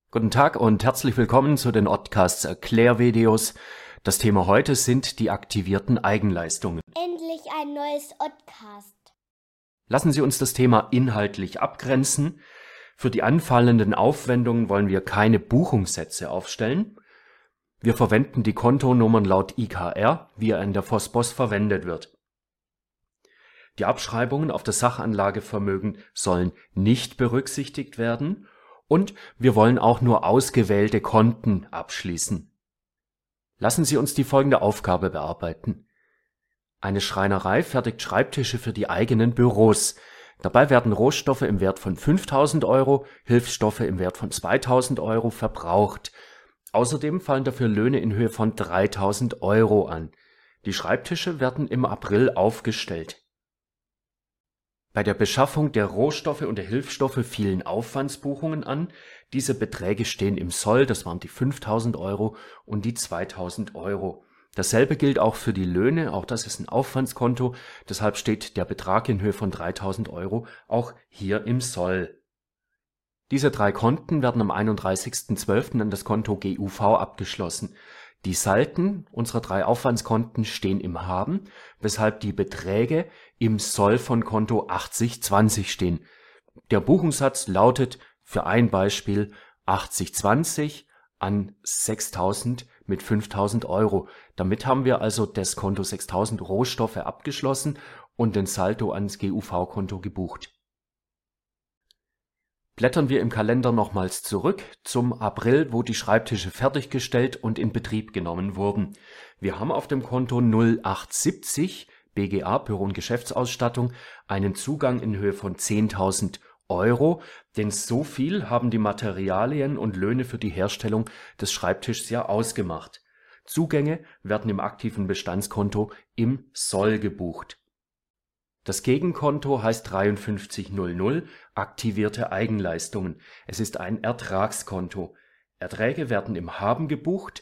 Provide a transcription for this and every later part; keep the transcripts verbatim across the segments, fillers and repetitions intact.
Guten Tag und herzlich willkommen zu den Oddcasts Erklärvideos. Das Thema heute sind die aktivierten Eigenleistungen. Endlich ein neues Oddcast. Lassen Sie uns das Thema inhaltlich abgrenzen. Für die anfallenden Aufwendungen wollen wir keine Buchungssätze aufstellen. Wir verwenden die Kontonummern laut I K R, wie er in der VOSBOS verwendet wird. Die Abschreibungen auf das Sachanlagevermögen sollen nicht berücksichtigt werden und wir wollen auch nur ausgewählte Konten abschließen. Lassen Sie uns die folgende Aufgabe bearbeiten. Eine Schreinerei fertigt Schreibtische für die eigenen Büros. Dabei werden Rohstoffe im Wert von fünftausend Euro, Hilfsstoffe im Wert von zweitausend Euro verbraucht. Außerdem fallen dafür Löhne in Höhe von dreitausend Euro an. Die Schreibtische werden im April aufgestellt. Bei der Beschaffung der Rohstoffe und der Hilfsstoffe fielen Aufwandsbuchungen an. Diese Beträge stehen im Soll, das waren die fünftausend Euro und die zweitausend Euro. Dasselbe gilt auch für die Löhne, auch das ist ein Aufwandskonto, deshalb steht der Betrag in Höhe von dreitausend Euro auch hier im Soll. Diese drei Konten werden am einunddreißigsten zwölften an das Konto G U V abgeschlossen. Die Salden unserer drei Aufwandskonten stehen im Haben, weshalb die Beträge im Soll von Konto achtzig zwanzig stehen. Der Buchungssatz lautet für ein Beispiel achtzig zwanzig an sechstausend mit fünftausend Euro. Damit haben wir also das Konto sechstausend Rohstoffe abgeschlossen und den Saldo ans G U V-Konto gebucht. Blättern wir im Kalender nochmals zurück zum April, wo die Schreibtische fertiggestellt und in Betrieb genommen wurden. Wir haben auf dem Konto null acht siebzig B G A, Büro- und Geschäftsausstattung, einen Zugang in Höhe von zehntausend Euro, denn so viel haben die Materialien und Löhne für die Herstellung des Schreibtischs ja ausgemacht. Zugänge werden im aktiven Bestandskonto im Soll gebucht. Das Gegenkonto heißt dreiundfünfzig null null, aktivierte Eigenleistungen. Es ist ein Ertragskonto. Erträge werden im Haben gebucht.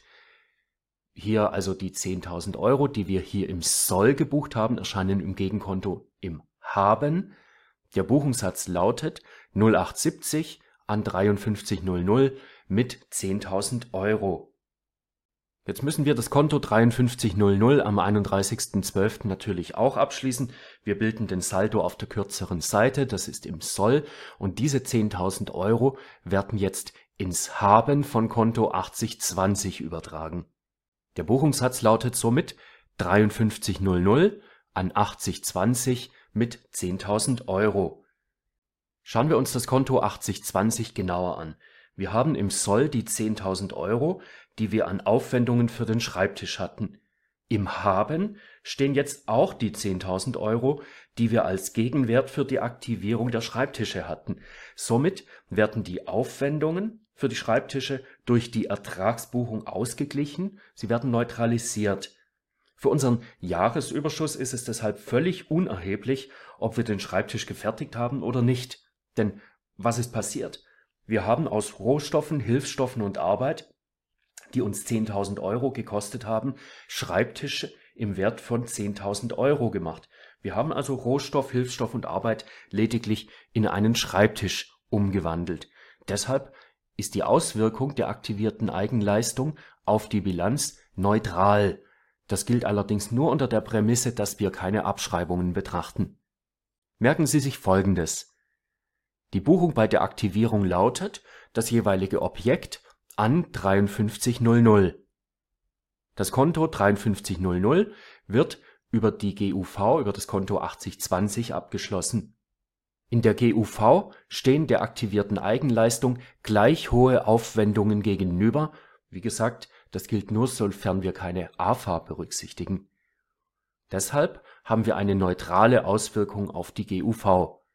Hier also die zehntausend Euro, die wir hier im Soll gebucht haben, erscheinen im Gegenkonto im Haben. Der Buchungssatz lautet null acht siebzig an dreiundfünfzig null null mit zehntausend Euro. Jetzt müssen wir das Konto dreiundfünfzig null null am einunddreißigsten zwölften natürlich auch abschließen. Wir bilden den Saldo auf der kürzeren Seite, das ist im Soll, und diese zehntausend Euro werden jetzt ins Haben von Konto achtzig zwanzig übertragen. Der Buchungssatz lautet somit dreiundfünfzig null null an achtzig zwanzig mit zehntausend Euro. Schauen wir uns das Konto achtzig zwanzig genauer an. Wir haben im Soll die zehntausend Euro, die wir an Aufwendungen für den Schreibtisch hatten. Im Haben stehen jetzt auch die zehntausend Euro, die wir als Gegenwert für die Aktivierung der Schreibtische hatten. Somit werden die Aufwendungen für die Schreibtische durch die Ertragsbuchung ausgeglichen, sie werden neutralisiert. Für unseren Jahresüberschuss ist es deshalb völlig unerheblich, ob wir den Schreibtisch gefertigt haben oder nicht. Denn was ist passiert? Wir haben aus Rohstoffen, Hilfsstoffen und Arbeit, die uns zehntausend Euro gekostet haben, Schreibtische im Wert von zehntausend Euro gemacht. Wir haben also Rohstoff, Hilfsstoff und Arbeit lediglich in einen Schreibtisch umgewandelt. Deshalb ist die Auswirkung der aktivierten Eigenleistung auf die Bilanz neutral. Das gilt allerdings nur unter der Prämisse, dass wir keine Abschreibungen betrachten. Merken Sie sich Folgendes. Die Buchung bei der Aktivierung lautet das jeweilige Objekt an dreiundfünfzig null null. Das Konto dreiundfünfzig null null wird über die G U V, über das Konto achtzig zwanzig abgeschlossen. In der G U V stehen der aktivierten Eigenleistung gleich hohe Aufwendungen gegenüber. Wie gesagt, das gilt nur, sofern wir keine A F A berücksichtigen. Deshalb haben wir eine neutrale Auswirkung auf die G U V.